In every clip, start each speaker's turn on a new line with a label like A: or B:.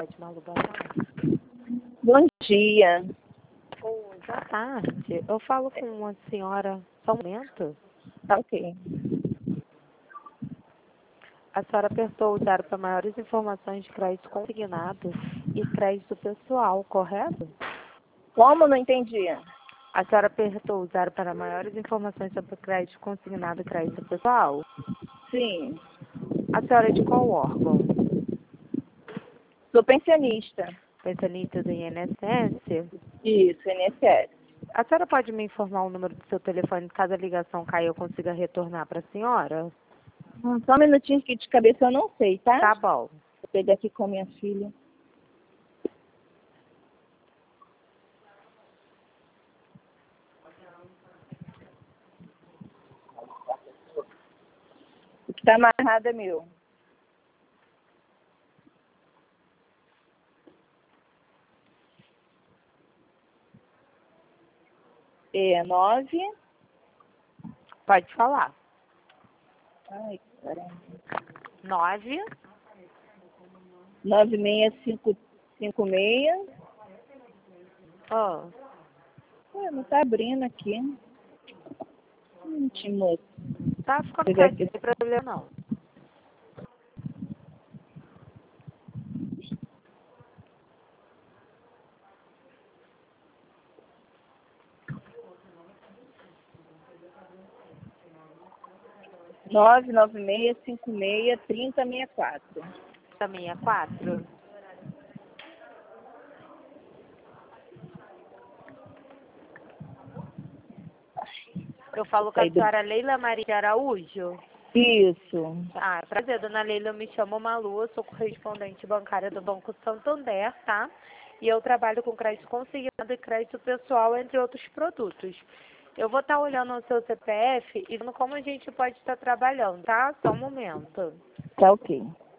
A: pode, Malu, boa tarde.
B: Bom dia.
A: Oi, boa tarde. Eu falo com uma senhora, só um momento.
B: Tá ok.
A: A senhora apertou o 0 para maiores informações de crédito consignado e crédito pessoal, correto?
B: Como? Não entendi.
A: A senhora apertou o 0 para maiores informações sobre crédito consignado e crédito pessoal?
B: Sim.
A: A senhora é de qual órgão?
B: Sou pensionista.
A: Pensionista do INSS?
B: Isso, INSS.
A: A senhora pode me informar o número do seu telefone caso a ligação caia e eu consiga retornar para a senhora?
B: Só um minutinho que de cabeça eu não sei, tá?
A: Tá bom.
B: Vou pegar aqui com minha filha. O que tá amarrado é meu. É 9.
A: Pode falar.
B: Ai, caramba.
A: 9.
B: 9656.
A: Oh.
B: Ué, não tá abrindo aqui. Moço.
A: Tá ficando
B: Pegar
A: certo,
B: aqui.
A: não tem problema não.
B: Nove 3064.
A: Também é 4. Eu falo com a senhora Leila Maria de Araújo.
B: Isso.
A: Ah, prazer, dona Leila, eu me chamo Malu, eu sou correspondente bancária do Banco Santander, tá? E eu trabalho com crédito consignado e crédito pessoal, entre outros produtos. Eu vou estar olhando o seu CPF e vendo como a gente pode estar trabalhando, tá? Só um momento.
B: Tá ok.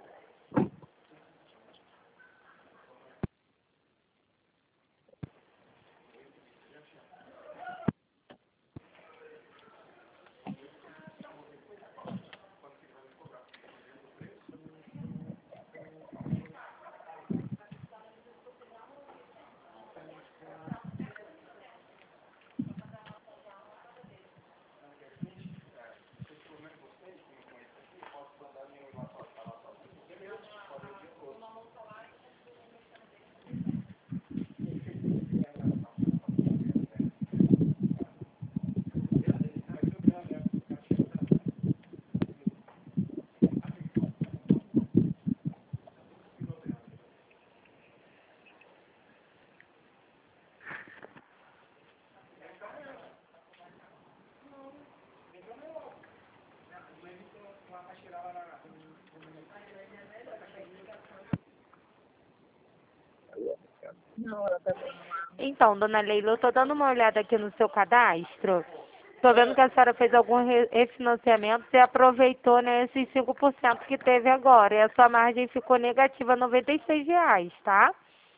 B: Não, ela tá bem.
A: Então, dona Leila, eu tô dando uma olhada aqui no seu cadastro. Tô vendo que a senhora fez algum refinanciamento e aproveitou, né, esses 5% que teve agora. E a sua margem ficou negativa, R$ 96, tá?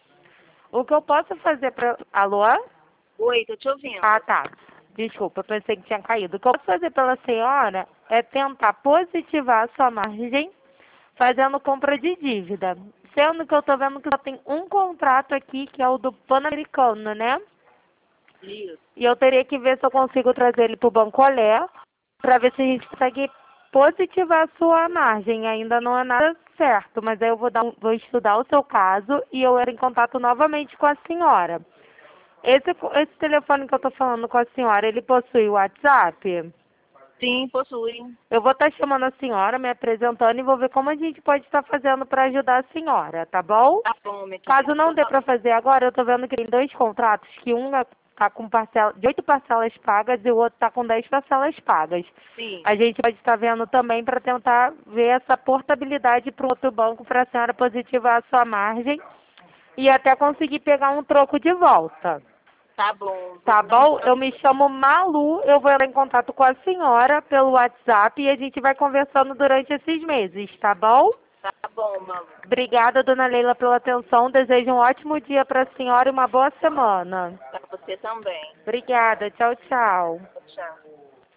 A: O que eu posso fazer para... Alô?
B: Oi, tô te ouvindo.
A: Ah, tá. Desculpa, eu pensei que tinha caído. O que eu posso fazer pela senhora é tentar positivar a sua margem fazendo compra de dívida. Sendo que eu tô vendo que só tem um contrato aqui, que é o do Pan-Americano, né?
B: Isso.
A: E eu teria que ver se eu consigo trazer ele para o Banco Olé, para ver se a gente consegue positivar a sua margem. Ainda não é nada certo, mas aí eu vou estudar o seu caso e eu entro em contato novamente com a senhora. Esse telefone que eu estou falando com a senhora, ele possui o WhatsApp?
B: Sim, possui.
A: Eu vou estar chamando a senhora, me apresentando e vou ver como a gente pode estar fazendo para ajudar a senhora, tá bom?
B: Tá bom, minha
A: Caso
B: querida.
A: não dê para fazer agora, eu estou vendo que tem 2 contratos, que um está com de 8 parcelas pagas e o outro está com 10 parcelas pagas.
B: Sim.
A: A gente pode estar vendo também para tentar ver essa portabilidade para o outro banco para a senhora positivar a sua margem e até conseguir pegar um troco de volta.
B: Tá bom.
A: Tá bom? Eu me chamo Malu, eu vou entrar em contato com a senhora pelo WhatsApp e a gente vai conversando durante esses meses, tá bom?
B: Tá bom, Malu.
A: Obrigada, dona Leila, pela atenção. Desejo um ótimo dia para a senhora e uma boa semana.
B: Pra você também.
A: Obrigada. Tchau, tchau.
B: Tchau.